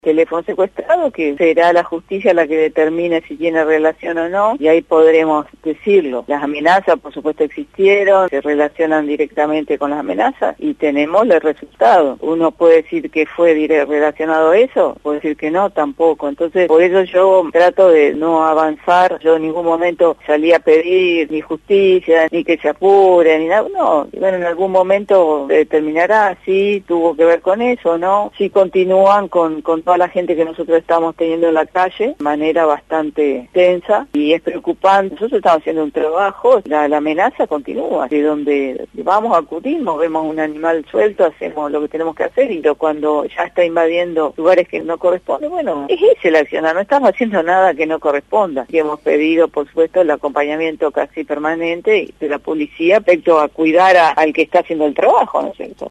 teléfono secuestrado, que será la justicia la que determine si tiene relación o no, y ahí podremos decirlo. Las amenazas, por supuesto, existieron, se relacionan directamente con las amenazas, y tenemos el resultado. Uno puede decir que fue relacionado a eso, puede decir que no, tampoco. Entonces, por eso yo trato de no avanzar. Yo en ningún momento salí a pedir ni justicia, ni que se apure, ni nada. No, bueno, en algún momento determinará si tuvo que ver con eso o no, si continúan con toda la gente que nosotros estamos teniendo en la calle, de manera bastante tensa, y es preocupante. Nosotros estamos haciendo un trabajo, la amenaza continúa, de donde vamos, acudimos, vemos un animal suelto, hacemos lo que tenemos que hacer, y cuando ya está invadiendo lugares que no corresponden, bueno, es ese el accionar, no estamos haciendo nada que no corresponda. Y hemos pedido, por supuesto, el acompañamiento casi permanente de la policía respecto a cuidar al que está haciendo el trabajo, ¿no es cierto?